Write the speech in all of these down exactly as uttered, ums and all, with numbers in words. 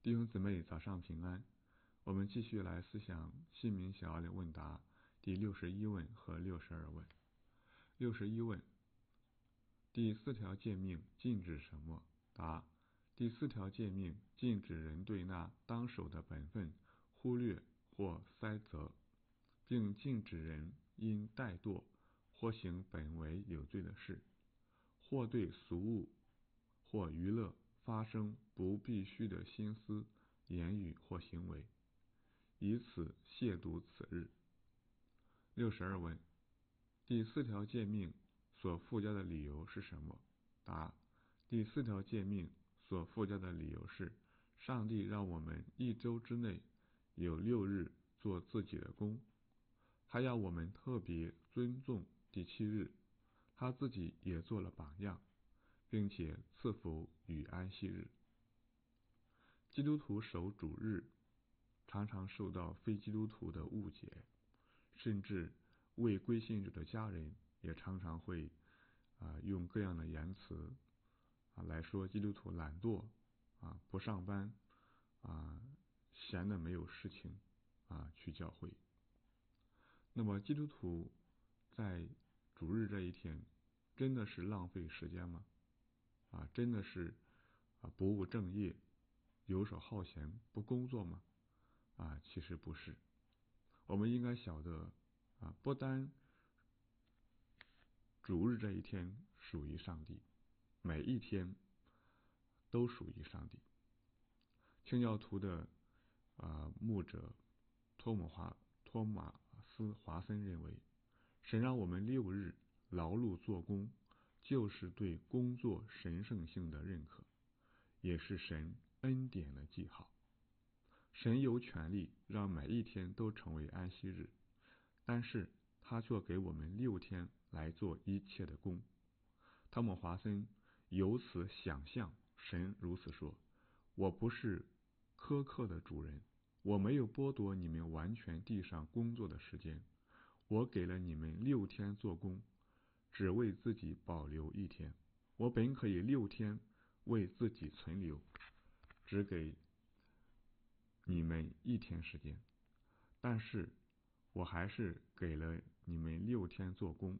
弟兄姊妹，早上平安。我们继续来思想姓名小奥的问答第六十一问和六十二问。六十一问：第四条诫命禁止什么？答：第四条诫命禁止人对那当守的本分忽略或塞责，并禁止人因怠惰或行本为有罪的事，或对俗物或娱乐发生不必须的心思、言语或行为，以此亵渎此日。六十二问：第四条诫命所附加的理由是什么？答：第四条诫命所附加的理由是，上帝让我们一周之内有六日做自己的工，还要我们特别尊重第七日，他自己也做了榜样，并且赐福与安息日。基督徒守主日常常受到非基督徒的误解，甚至未归信主的家人也常常会啊用各样的言辞啊来说基督徒懒惰啊不上班啊闲的没有事情啊去教会。那么基督徒在主日这一天真的是浪费时间吗？啊真的是啊不务正业、游手好闲、不工作吗？啊其实不是。我们应该晓得啊不单主日这一天属于上帝，每一天都属于上帝。清教徒的啊牧者托姆华托马斯华森认为，神让我们六日劳碌做工，就是对工作神圣性的认可，也是神恩典的记号。神有权利让每一天都成为安息日，但是他却给我们六天来做一切的工。汤姆华森由此想象神如此说：我不是苛刻的主人，我没有剥夺你们完全地上工作的时间，我给了你们六天做工，只为自己保留一天。我本可以六天为自己存留，只给你们一天时间，但是我还是给了你们六天做工，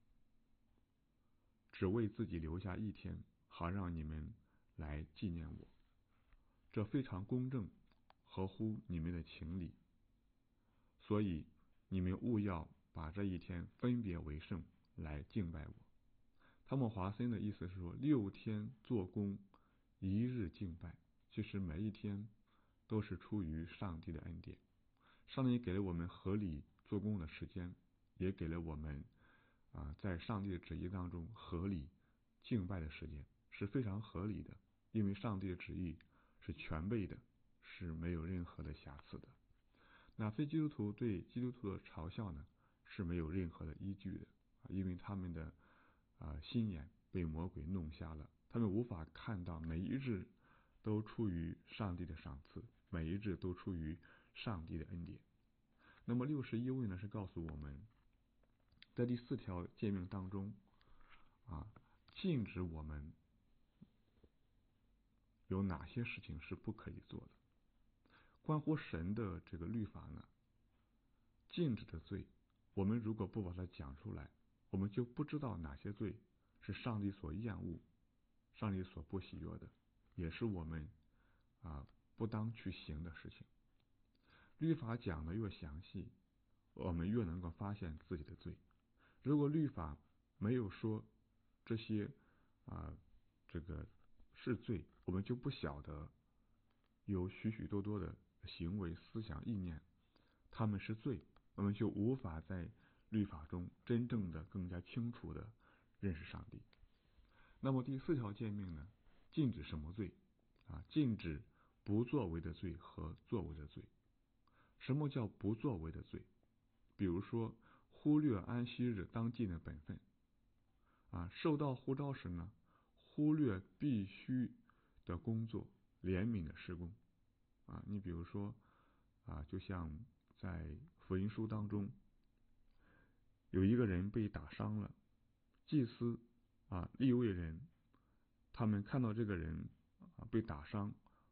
只为自己留下一天，好让你们来纪念我。这非常公正，合乎你们的情理，所以你们务要把这一天分别为圣，来敬拜我。汤姆华森的意思是说，六天做工，一日敬拜，其实每一天都是出于上帝的恩典。上帝给了我们合理做工的时间，也给了我们啊在上帝的旨意当中合理敬拜的时间，是非常合理的，因为上帝的旨意是全备的，是没有任何的瑕疵的。那非基督徒对基督徒的嘲笑呢，是没有任何的依据的，因为他们的啊心眼被魔鬼弄瞎了，他们无法看到每一日都出于上帝的赏赐，每一日都出于上帝的恩典。那么六十一位呢，是告诉我们，在第四条诫命当中啊，禁止我们有哪些事情是不可以做的。关乎神的这个律法呢，禁止的罪，我们如果不把它讲出来，我们就不知道哪些罪是上帝所厌恶、上帝所不喜悦的，也是我们啊不当去行的事情。律法讲的越详细，我们越能够发现自己的罪。如果律法没有说这些啊这个是罪，我们就不晓得有许许多多的行为、思想、意念，他们是罪，我们就无法在律法中真正的更加清楚的认识上帝。那么第四条诫命呢，禁止什么罪啊？禁止不作为的罪和作为的罪。什么叫不作为的罪？比如说忽略安息日当尽的本分啊，受到呼召时呢，忽略必须的工作、怜悯的事工啊。你比如说啊，就像在福音书当中，有一个人被打伤了，祭司啊、利未人，他们看到这个人啊被打伤，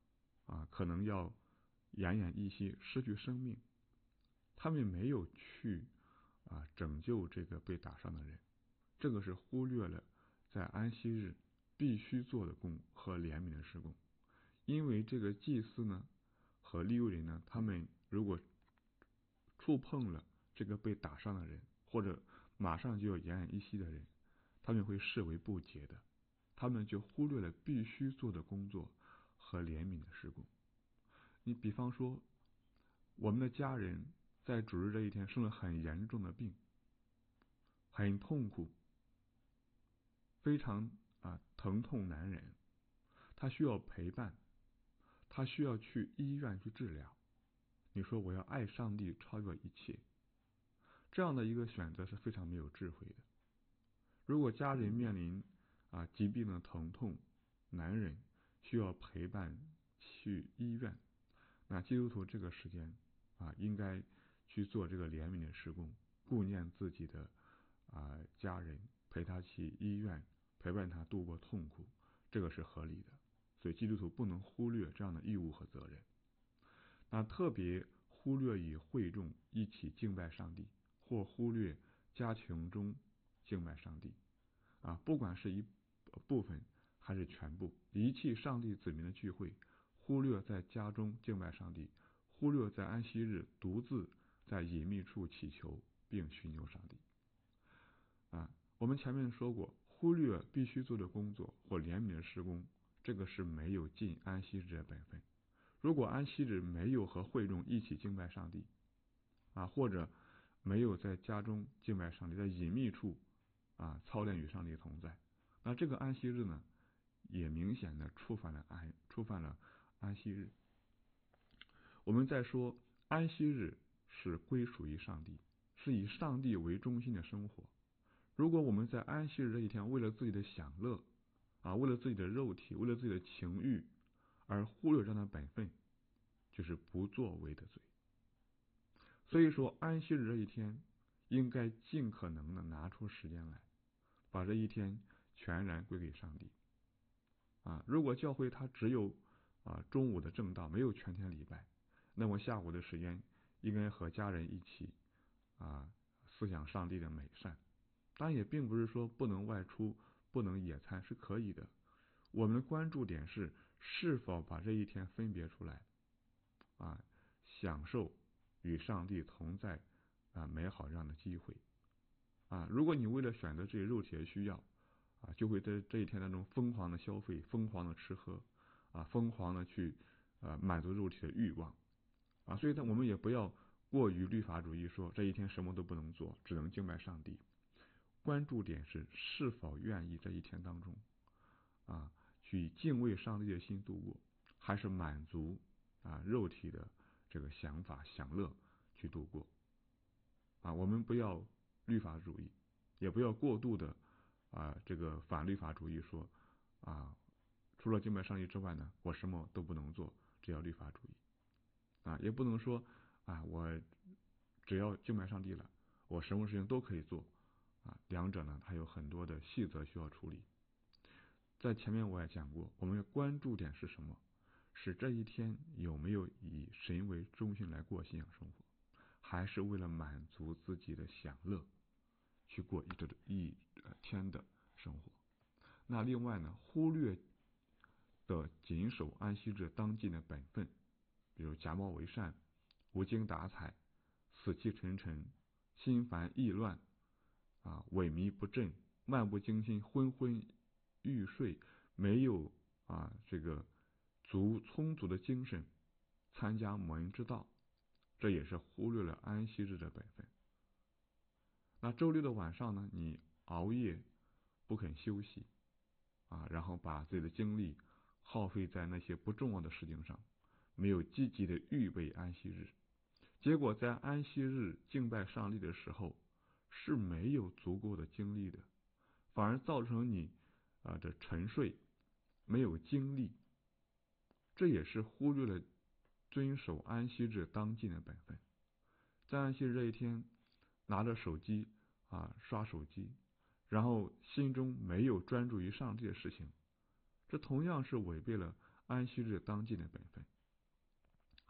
啊，可能要奄奄一息，失去生命，他们没有去啊拯救这个被打伤的人，这个是忽略了在安息日必须做的工和怜悯的事工。因为这个祭司呢和利未人呢，他们如果触碰了这个被打伤的人，或者马上就要奄奄一息的人，他们会视为不洁的，他们就忽略了必须做的工作和怜悯的事工。你比方说，我们的家人在主日这一天生了很严重的病，很痛苦，非常啊疼痛难忍，他需要陪伴，他需要去医院去治疗。你说我要爱上帝超越一切，这样的一个选择是非常没有智慧的。如果家人面临啊疾病的疼痛难忍，需要陪伴去医院，那基督徒这个时间啊应该去做这个怜悯的事工，顾念自己的啊家人，陪他去医院，陪伴他度过痛苦，这个是合理的。所以基督徒不能忽略这样的义务和责任。那特别忽略与会众一起敬拜上帝，或忽略家庭中敬拜上帝啊，不管是一部分还是全部，离弃上帝子民的聚会，忽略在家中敬拜上帝，忽略在安息日独自在隐秘处祈求并寻求上帝啊。我们前面说过，忽略必须做的工作或怜悯的事工，这个是没有尽安息日的本分。如果安息日没有和会众一起敬拜上帝啊，或者没有在家中敬拜上帝，在隐秘处啊操练与上帝同在，那这个安息日呢，也明显的触犯了安触犯了安息日。我们再说，安息日是归属于上帝，是以上帝为中心的生活。如果我们在安息日这一天为了自己的享乐啊，为了自己的肉体，为了自己的情欲而忽略这样的本分，就是不作为的罪。所以说，安息日这一天应该尽可能的拿出时间来，把这一天全然归给上帝啊。如果教会它只有啊中午的正道，没有全天礼拜，那么下午的时间应该和家人一起啊思想上帝的美善。当然也并不是说不能外出，不能野餐，是可以的。我们的关注点是是否把这一天分别出来啊，享受与上帝同在啊美好这样的机会啊。如果你为了选择自己肉体的需要啊，就会在这一天当中疯狂的消费，疯狂的吃喝啊，疯狂的去啊满足肉体的欲望啊。所以呢，我们也不要过于律法主义，说这一天什么都不能做，只能敬拜上帝。关注点是是否愿意这一天当中啊去敬畏上帝的心度过，还是满足啊肉体的这个想法享乐去度过啊。我们不要律法主义，也不要过度的啊这个反律法主义，说啊除了敬拜上帝之外呢，我什么都不能做，这叫律法主义啊。也不能说啊我只要敬拜上帝了，我什么事情都可以做啊。两者呢还有很多的细则需要处理。在前面我也讲过，我们的关注点是什么？是这一天有没有以神为中心来过信仰生活，还是为了满足自己的享乐去过一这一天的生活？那另外呢，忽略的谨守安息日当尽的本分，比如假冒为善、无精打采、死气沉沉、心烦意乱啊、萎靡不振、漫不经心、昏昏欲睡，没有啊这个足充足的精神参加蒙恩之道，这也是忽略了安息日的本分。那周六的晚上呢，你熬夜不肯休息啊，然后把自己的精力耗费在那些不重要的事情上，没有积极的预备安息日，结果在安息日敬拜上帝的时候是没有足够的精力的，反而造成你啊的沉睡，没有精力，这也是忽略了遵守安息日当尽的本分。在安息日这一天，拿着手机啊刷手机，然后心中没有专注于上帝的事情，这同样是违背了安息日当尽的本分。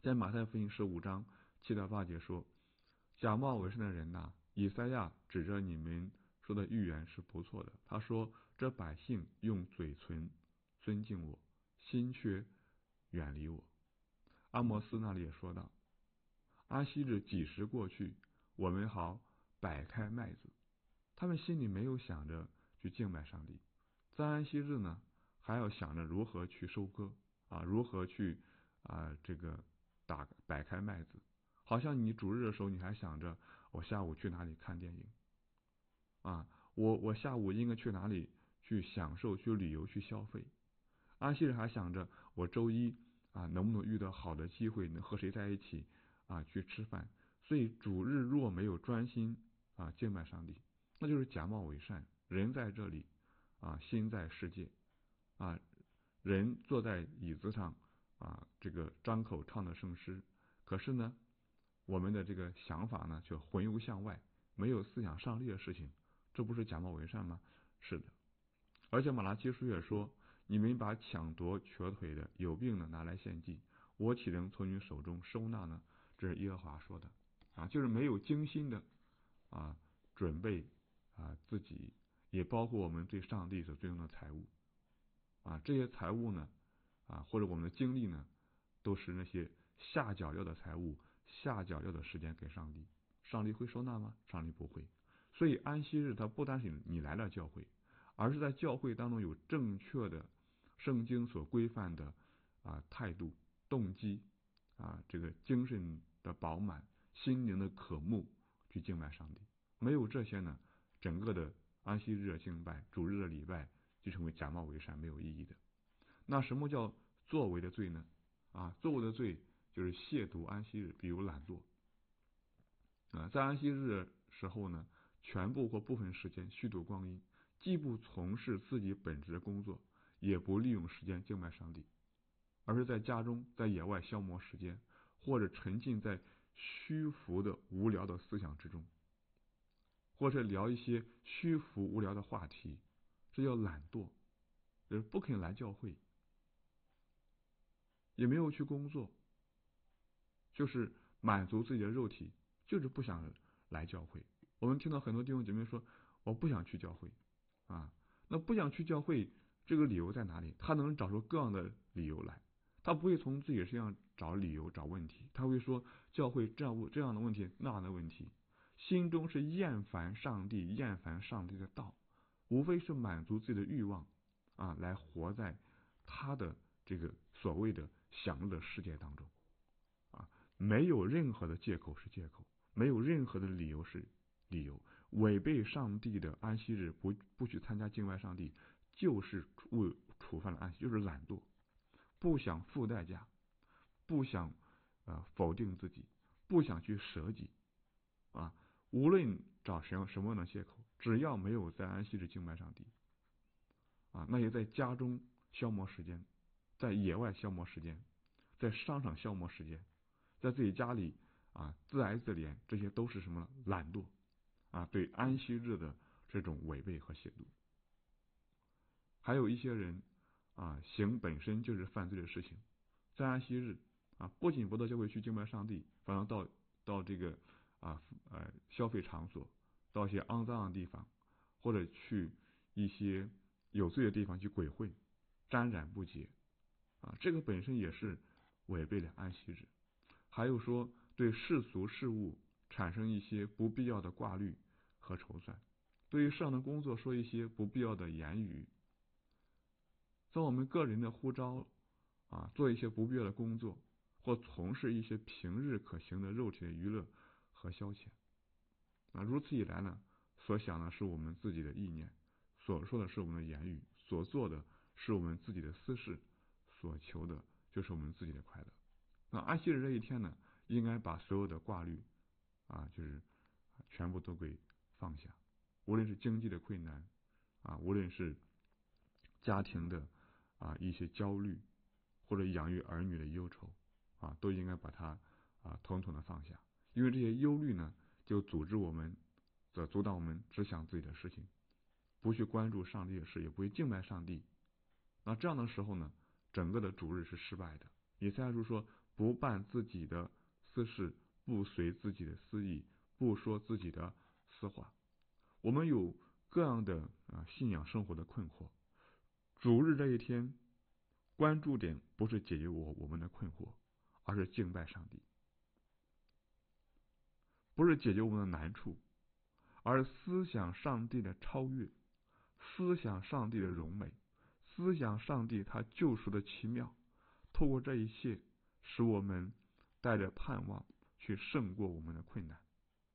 在马太福音十五章七到八节说，假冒伪善的人呐、啊，以赛亚指着你们说的预言是不错的。他说，这百姓用嘴唇尊敬我，心却远离我。阿摩斯那里也说道，安息日几时过去，我们好摆开麦子。他们心里没有想着去敬拜上帝，在安息日呢，还要想着如何去收割啊，如何去啊这个打摆开麦子。好像你主日的时候，你还想着我下午去哪里看电影啊，我我下午应该去哪里去享受、去旅游、去消费。安息日还想着我周一啊能不能遇到好的机会，能和谁在一起啊去吃饭。所以主日若没有专心啊敬拜上帝，那就是假冒伪善。人在这里啊，心在世界啊，人坐在椅子上啊，这个张口唱的圣诗，可是呢，我们的这个想法呢，却魂游向外，没有思想上帝的事情，这不是假冒伪善吗？是的。而且马拉基书也说，你们把抢夺瘸腿的、有病的拿来献祭，我岂能从你手中收纳呢？这是耶和华说的啊，就是没有精心的啊准备啊自己，也包括我们对上帝所尊重的财物啊，这些财物呢啊或者我们的精力呢，都是那些下脚要的财物、下脚要的时间给上帝，上帝会收纳吗？上帝不会。所以安息日它不单是你来了教会，而是在教会当中有正确的圣经所规范的啊态度、动机啊这个精神的饱满、心灵的渴慕去敬拜上帝。没有这些呢，整个的安息日的敬拜、主日的礼拜就成为假冒伪善、没有意义的。那什么叫作为的罪呢？啊，作为的罪就是亵渎安息日，比如懒惰啊，在安息日的时候呢，全部或部分时间虚度光阴，既不从事自己本职的工作，也不利用时间敬拜上帝，而是在家中、在野外消磨时间，或者沉浸在虚浮的无聊的思想之中，或者聊一些虚浮无聊的话题，这叫懒惰，就是不肯来教会，也没有去工作，就是满足自己的肉体，就是不想来教会。我们听到很多弟兄姐妹说，我不想去教会啊，那不想去教会，这个理由在哪里？他能找出各样的理由来，他不会从自己身上找理由、找问题，他会说教会这样这样的问题、那样的问题，心中是厌烦上帝、厌烦上帝的道，无非是满足自己的欲望啊，来活在他的这个所谓的享乐的世界当中啊，没有任何的借口是借口，没有任何的理由是理由。违背上帝的安息日，不不去参加敬拜上帝，就是为触犯了安息，就是懒惰，不想付代价，不想呃否定自己，不想去舍己啊。无论找什么什么样的借口，只要没有在安息日敬拜上帝啊，那些在家中消磨时间，在野外消磨时间，在商场消磨时间，在自己家里啊自哀自怜，这些都是什么？懒惰啊，对安息日的这种违背和亵渎。还有一些人啊，行本身就是犯罪的事情，在安息日啊，不仅不到教会去敬拜上帝，反而到到这个啊呃消费场所，到一些肮脏的地方，或者去一些有罪的地方去鬼混，沾染不洁啊，这个本身也是违背了安息日。还有说对世俗事物产生一些不必要的挂虑和筹算，对于上的工作说一些不必要的言语，在我们个人的呼召啊，做一些不必要的工作，或从事一些平日可行的肉体的娱乐和消遣啊，如此一来呢，所想的是我们自己的意念，所说的是我们的言语，所做的是我们自己的私事，所求的就是我们自己的快乐。那安息日这一天呢，应该把所有的挂虑啊，就是全部都给放下，无论是经济的困难啊，无论是家庭的啊一些焦虑，或者养育儿女的忧愁啊，都应该把它啊统统的放下，因为这些忧虑呢，就组织我们，则阻挡我们只想自己的事情，不去关注上帝的事，也不会敬拜上帝。那这样的时候呢，整个的主日是失败的。以赛亚书说， 不办自己的私事，不随自己的私意，不说自己的私话。我们有各样的啊信仰生活的困惑，主日这一天，关注点不是解决我我们的困惑，而是敬拜上帝，不是解决我们的难处，而思想上帝的超越，思想上帝的荣美，思想上帝他救赎的奇妙。透过这一切，使我们带着盼望去胜过我们的困难。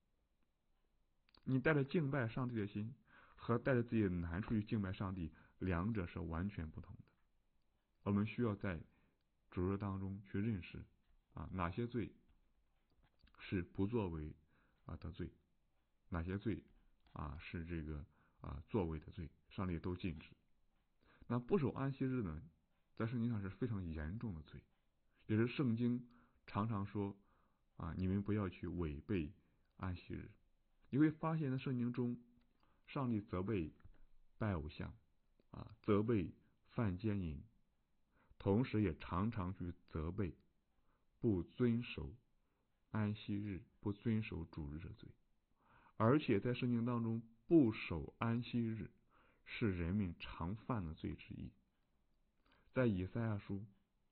你带着敬拜上帝的心和带着自己的难处去敬拜上帝，两者是完全不同的。我们需要在主日当中去认识啊，哪些罪是不作为啊的罪，哪些罪啊是这个啊作为的罪，上帝都禁止。那不守安息日呢，在圣经上是非常严重的罪，也是圣经常常说啊，你们不要去违背安息日。你会发现在圣经中，上帝责备拜偶像啊，责备犯奸淫，同时也常常去责备不遵守安息日、不遵守主日的罪。而且在圣经当中，不守安息日是人们常犯的罪之一。在以赛亚书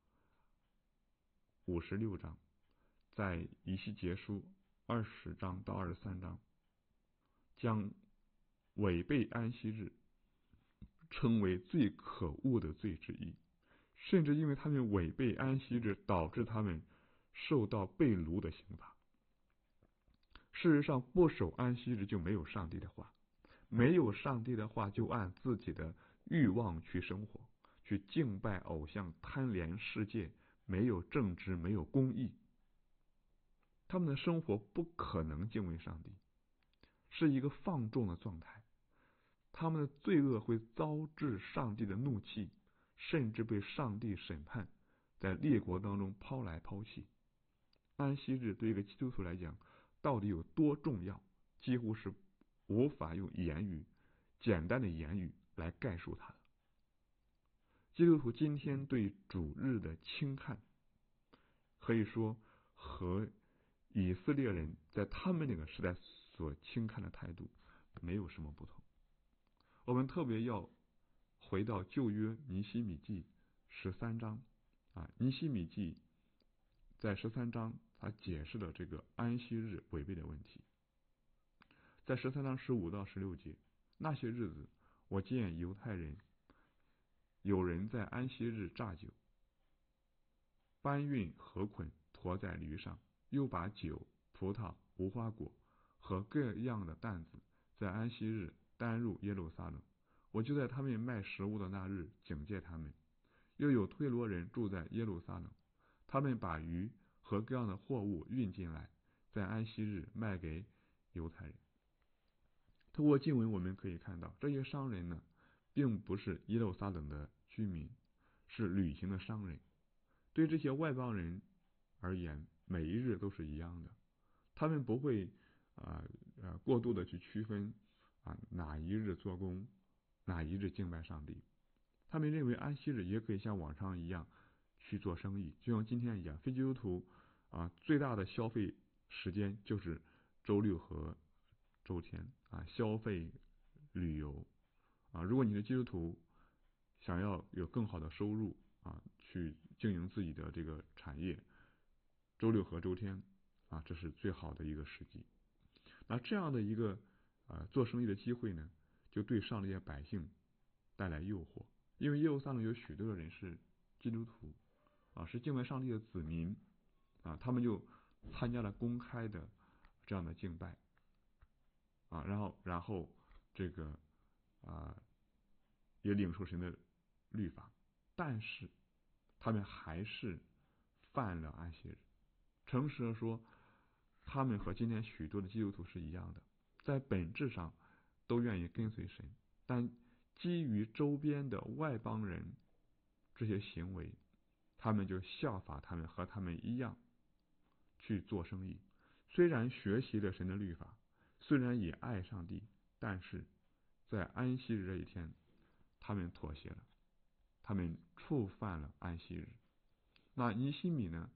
五十六章，在以西结书二十章到二十三章，将违背安息日称为最可恶的罪之一，甚至因为他们违背安息日，导致他们受到被掳的刑罚。事实上，不守安息日就没有上帝的话，没有上帝的话，就按自己的欲望去生活，去敬拜偶像，贪恋世界，没有正直，没有公义，他们的生活不可能敬畏上帝，是一个放纵的状态。他们的罪恶会遭致上帝的怒气，甚至被上帝审判，在列国当中抛来抛弃。安息日对一个基督徒来讲到底有多重要，几乎是无法用言语简单的言语来概述它的。基督徒今天对主日的轻看，可以说和以色列人在他们那个时代所轻看的态度没有什么不同。我们特别要回到旧约尼希米记十三章啊，尼希米记在十三章他解释了这个安息日违背的问题。在十三章十五到十六节，那些日子，我见犹太人有人在安息日榨酒，搬运禾捆驮在驴上，又把酒、葡萄、无花果和各样的担子在安息日担入耶路撒冷。我就在他们卖食物的那日警戒他们。又有推罗人住在耶路撒冷，他们把鱼和各样的货物运进来，在安息日卖给犹太人。通过经文我们可以看到，这些商人呢，并不是耶路撒冷的居民，是旅行的商人。对这些外邦人而言，每一日都是一样的，他们不会啊呃, 呃过度的去区分啊哪一日做工，哪一日敬拜上帝。他们认为安息日也可以像往常一样去做生意，就像今天一样，非基督徒啊最大的消费时间就是周六和周天啊，消费旅游啊。如果你是基督徒，想要有更好的收入啊，去经营自己的这个产业，周六和周天啊，这是最好的一个时机。那这样的一个呃做生意的机会呢，就对上帝的百姓带来诱惑。因为耶路撒冷有许多的人是基督徒啊，是敬拜上帝的子民啊，他们就参加了公开的这样的敬拜啊，然后然后这个啊也领受神的律法，但是他们还是犯了安息日。诚实的说，他们和今天许多的基督徒是一样的，在本质上都愿意跟随神，但基于周边的外邦人这些行为，他们就效法他们，和他们一样去做生意。虽然学习了神的律法，虽然也爱上帝，但是在安息日这一天，他们妥协了，他们触犯了安息日。那尼希米呢，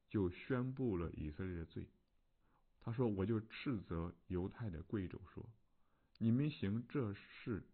就宣布了以色列的罪。他说：“我就斥责犹太的贵胄说，你们行这事，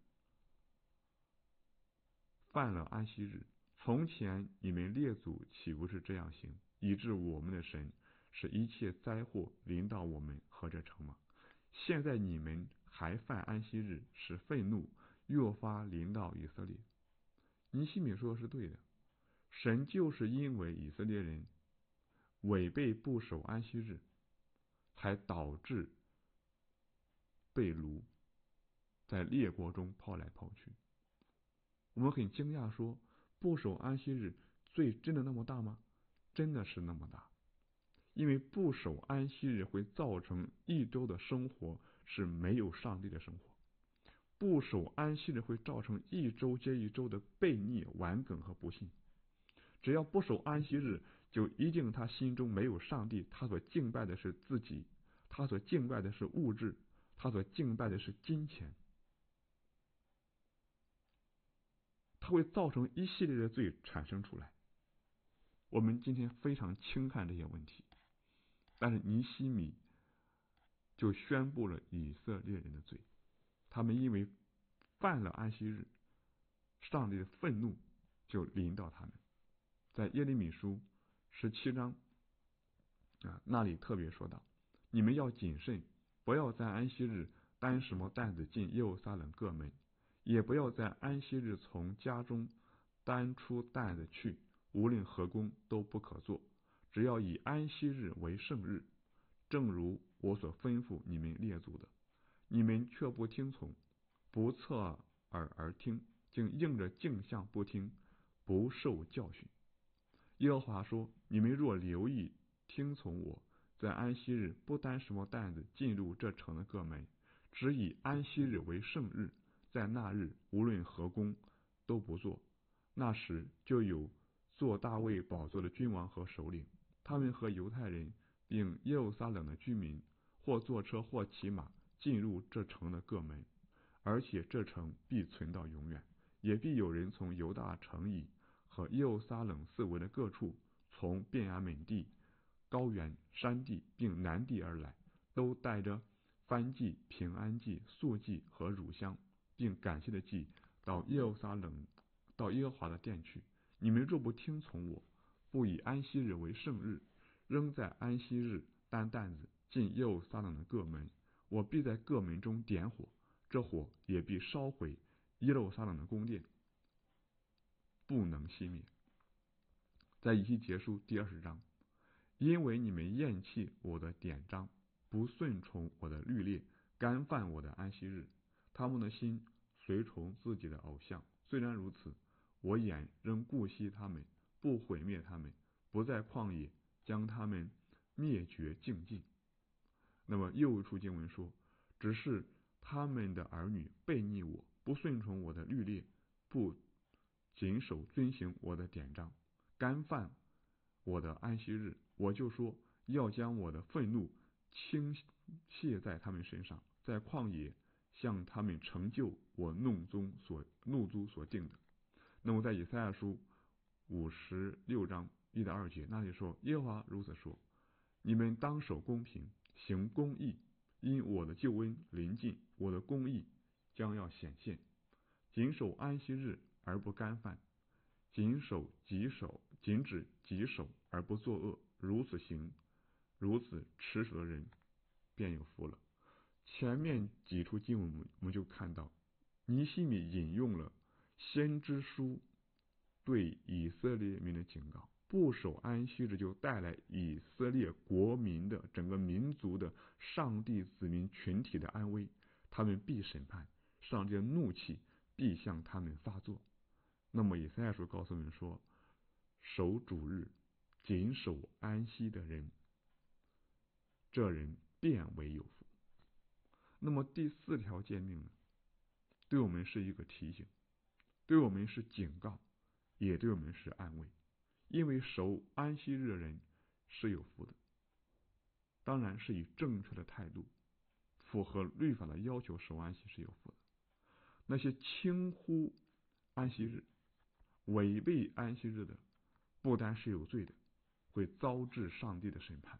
犯了安息日。从前你们列祖岂不是这样行，以致我们的神使一切灾祸临到我们和这城吗？现在你们还犯安息日，使愤怒越发临到以色列。”尼希米说的是对的，神就是因为以色列人违背不守安息日，才导致被掳，在列国中抛来抛去。我们很惊讶说，不守安息日罪真的那么大吗？真的是那么大。因为不守安息日会造成一周的生活是没有上帝的生活，不守安息日会造成一周接一周的悖逆、顽梗和不信。只要不守安息日，就一定他心中没有上帝，他所敬拜的是自己，他所敬拜的是物质，他所敬拜的是金钱，他会造成一系列的罪产生出来。我们今天非常轻看这些问题，但是尼希米就宣布了以色列人的罪，他们因为犯了安息日，上帝的愤怒就临到他们。在耶利米书十七章啊，那里特别说道：你们要谨慎，不要在安息日担什么担子进耶路撒冷各门，也不要在安息日从家中担出担子去，无论何工都不可做，只要以安息日为圣日，正如我所吩咐你们列祖的。你们却不听从，不侧耳而听，竟硬着镜像不听，不受教训。耶和华说：你们若留意听从我，在安息日不担什么担子进入这城的各门，只以安息日为圣日，在那日无论何工都不做。那时就有坐大卫宝座的君王和首领，他们和犹太人并耶路撒冷的居民，或坐车或骑马进入这城的各门，而且这城必存到永远。也必有人从犹大城邑和耶路撒冷四围的各处，从便雅悯地、高原、山地并南地而来，都带着燔祭、平安祭、素祭和乳香，并感谢的祭，到耶路撒冷，到耶和华的殿去。你们若不听从我，不以安息日为圣日，仍在安息日担担子进耶路撒冷的各门，我必在各门中点火，这火也必烧毁耶路撒冷的宫殿，不能熄灭。在以西结书第二十章，因为你们厌弃我的典章，不顺从我的律例，干犯我的安息日，他们的心随从自己的偶像。虽然如此，我眼仍顾惜他们，不毁灭他们，不在旷野将他们灭绝净尽。那么又一处经文说，只是他们的儿女悖逆我，不顺从我的律例，不谨守遵行我的典章，干犯我的安息日，我就说要将我的愤怒倾泻在他们身上，在旷野向他们成就我怒中所怒中所定的。那么在以赛亚书五十六章一到二节那里说，耶和华如此说：你们当守公平，行公义，因我的救恩临近，我的公义将要显现。谨守安息日而不干犯，谨守己守，禁止己守而不作恶，如此行，如此持守的人便有福了。前面几处经文我们就看到，尼希米引用了先知书对以色列民的警告，不守安息日就带来以色列国民的整个民族的上帝子民群体的安危，他们必审判，上帝的怒气必向他们发作。那么以赛亚书告诉我们说，守主日、谨守安息的人，这人便为有福。那么第四条诫命呢，对我们是一个提醒，对我们是警告，也对我们是安慰。因为守安息日的人是有福的，当然是以正确的态度，符合律法的要求守安息是有福的。那些轻忽安息日、违背安息日的，不单是有罪的， 会遭致上帝的审判。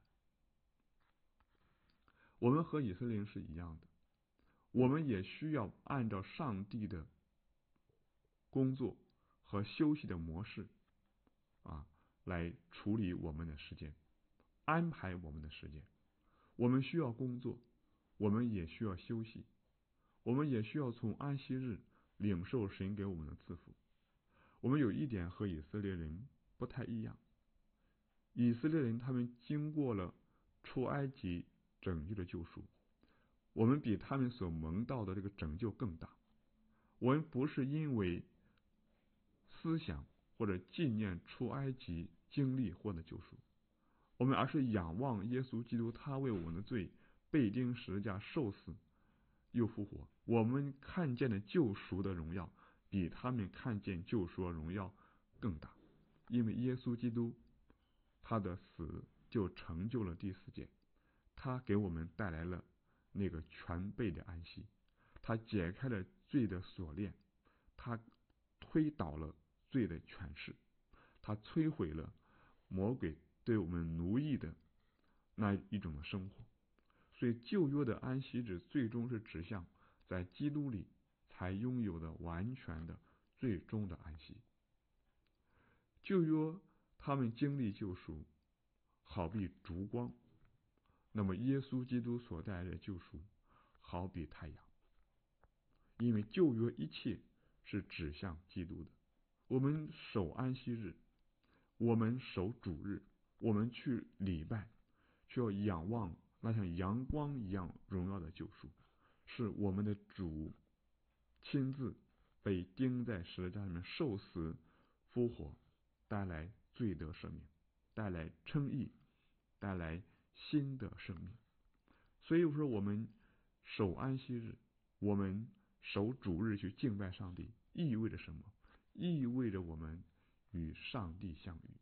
我们和以色列人是一样的，我们也需要按照上帝的工作和休息的模式啊，来处理我们的时间，安排我们的时间。我们需要工作，我们也需要休息，我们也需要从安息日领受神给我们的赐福。我们有一点和以色列人不太一样，以色列人他们经过了出埃及拯救的救赎，我们比他们所蒙到的这个拯救更大。我们不是因为思想或者纪念出埃及经历获得救赎，我们而是仰望耶稣基督，他为我们的罪被钉十字架受死又复活。我们看见的救赎的荣耀比他们看见救赎的荣耀更大，因为耶稣基督他的死就成就了第四节，他给我们带来了那个全备的安息，他解开了罪的锁链，他推倒了罪的权势，他摧毁了魔鬼对我们奴役的那一种的生活。所以旧约的安息日最终是指向在基督里才拥有的完全的最终的安息。旧约他们经历救赎好比烛光，那么耶稣基督所带来的救赎好比太阳。因为旧约一切是指向基督的。我们守安息日，我们守主日，我们去礼拜，需要仰望那像阳光一样荣耀的救赎，是我们的主亲自被钉在十字架上面受死复活，带来罪得赦免，带来称义，带来新的生命。所以说我们守安息日，我们守主日去敬拜上帝，意味着什么？意味着我们与上帝相遇。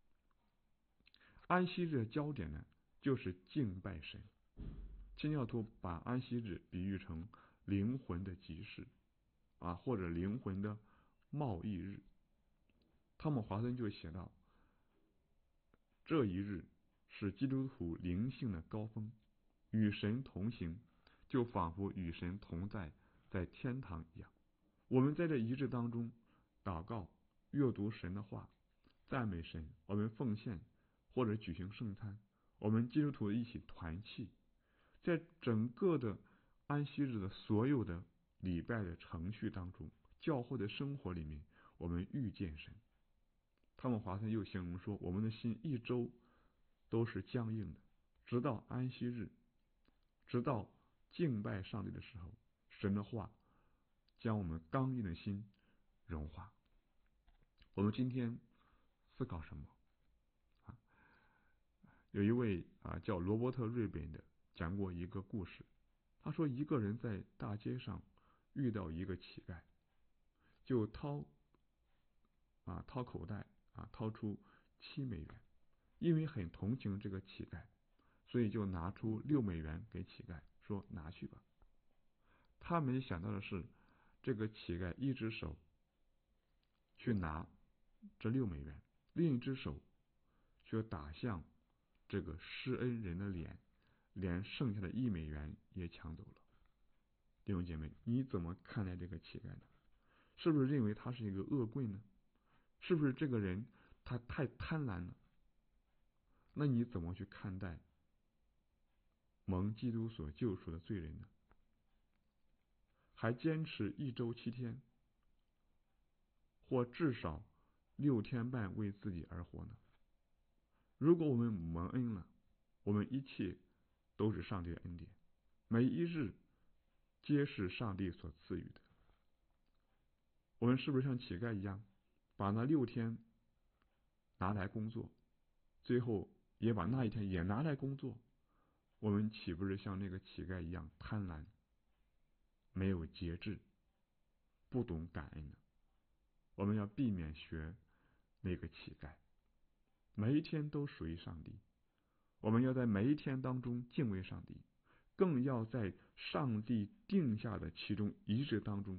安息日的焦点呢，就是敬拜神。清教徒把安息日比喻成灵魂的集市啊，或者灵魂的贸易日。汤姆华森就写道，这一日是基督徒灵性的高峰，与神同行，就仿佛与神同在，在天堂一样。我们在这一日当中祷告、阅读神的话、赞美神，我们奉献或者举行圣餐，我们基督徒一起团契，在整个的安息日的所有的礼拜的程序当中，教会的生活里面，我们遇见神。汤姆华森又形容说，我们的心一周都是僵硬的，直到安息日，直到敬拜上帝的时候，神的话将我们刚硬的心融化。我们今天思考什么啊？有一位啊叫罗伯特瑞本的讲过一个故事，他说一个人在大街上遇到一个乞丐，就掏啊掏口袋啊掏出七美元，因为很同情这个乞丐，所以就拿出六美元给乞丐，说拿去吧。他没想到的是，这个乞丐一只手去拿这六美元，另一只手却打向这个施恩人的脸，连剩下的一美元也抢走了。弟兄姐妹，你怎么看待这个乞丐呢？是不是认为他是一个恶棍呢？是不是这个人他太贪婪了？那你怎么去看待蒙基督所救赎的罪人呢？还坚持一周七天，或至少六天半为自己而活呢？如果我们蒙恩了，我们一切都是上帝的恩典，每一日皆是上帝所赐予的。我们是不是像乞丐一样，把那六天拿来工作，最后也把那一天也拿来工作？我们岂不是像那个乞丐一样贪婪，没有节制，不懂感恩呢？我们要避免学那个乞丐，每一天都属于上帝。我们要在每一天当中敬畏上帝，更要在上帝定下的其中一日当中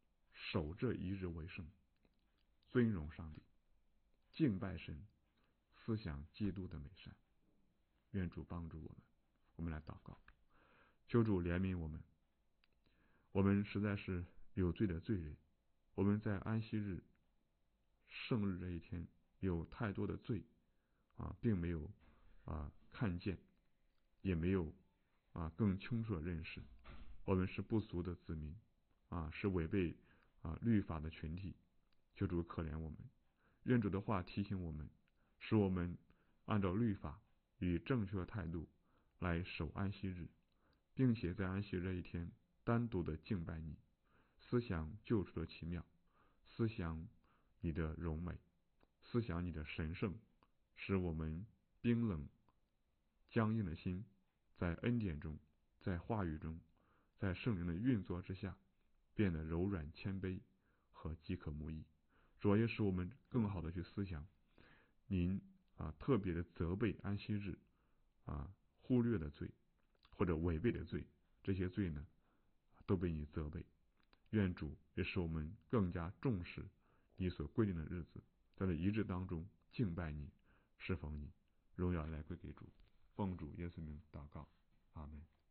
守这一日为圣，尊荣上帝，敬拜神， 思想基督的美善。愿主帮助我们。我们来祷告，求主怜悯我们。我们实在是有罪的罪人，我们在安息日圣日这一天有太多的罪啊，并没有啊看见，也没有啊更清楚的认识。我们是不俗的子民啊，是违背啊律法的群体。求主可怜我们。愿主的话提醒我们，使我们按照律法以正确的态度来守安息日，并且在安息日这一天单独的敬拜你，思想救赎的奇妙，思想你的荣美，思想你的神圣，使我们冰冷僵硬的心在恩典中，在话语中，在圣灵的运作之下变得柔软谦卑和饥渴慕义。主要也使我们更好的去思想您啊特别的责备安息日啊忽略的罪或者违背的罪，这些罪呢都被你责备。愿主也使我们更加重视你所规定的日子，在这一日当中敬拜你，侍奉你，荣耀来归给主。奉主耶稣名祷告，阿门。